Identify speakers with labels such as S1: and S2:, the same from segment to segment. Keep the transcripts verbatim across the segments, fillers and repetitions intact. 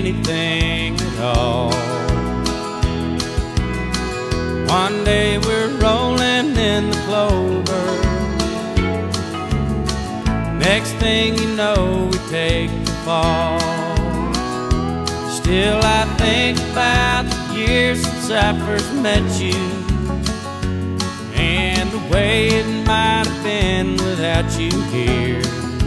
S1: anything at all. One day we're rolling in the clover, next thing you know we take the fall. Still I think about the years since I first met you, and the way it might have been without you here.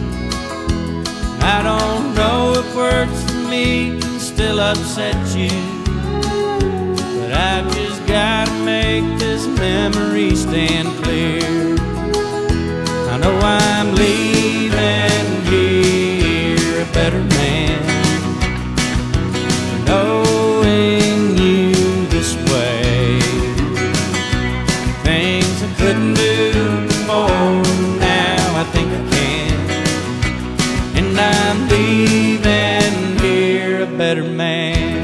S1: I don't know if words for me can still upset you, but I've just gotta make this memory stand clear. I know I'm leaving here a better man, knowing you this way. Things I couldn't do before, now I think I can, and I'm leaving here a better man.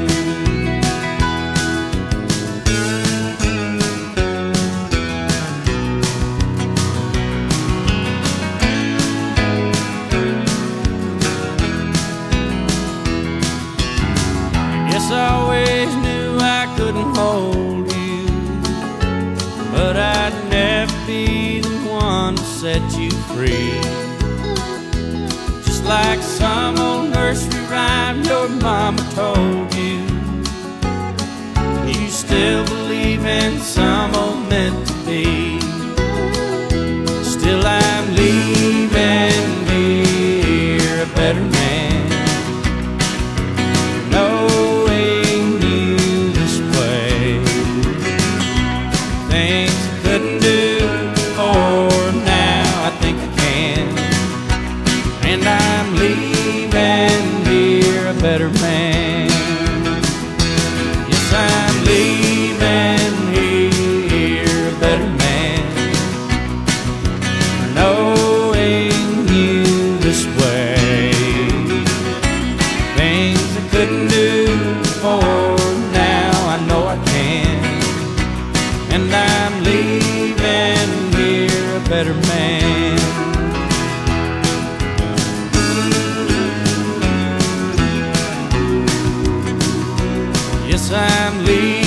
S1: I always knew I couldn't hold you, but I'd never be the one to set you free. Just like some old nursery rhyme your mama told you, you still believe in some old meant to be. Still I'm leaving here a better man, and I'm leaving here a better man. Yes, I'm leaving here a better man, knowing you this way. Things I couldn't do before, now I know I can, and I'm leaving here a better man. Yes, I'm leaving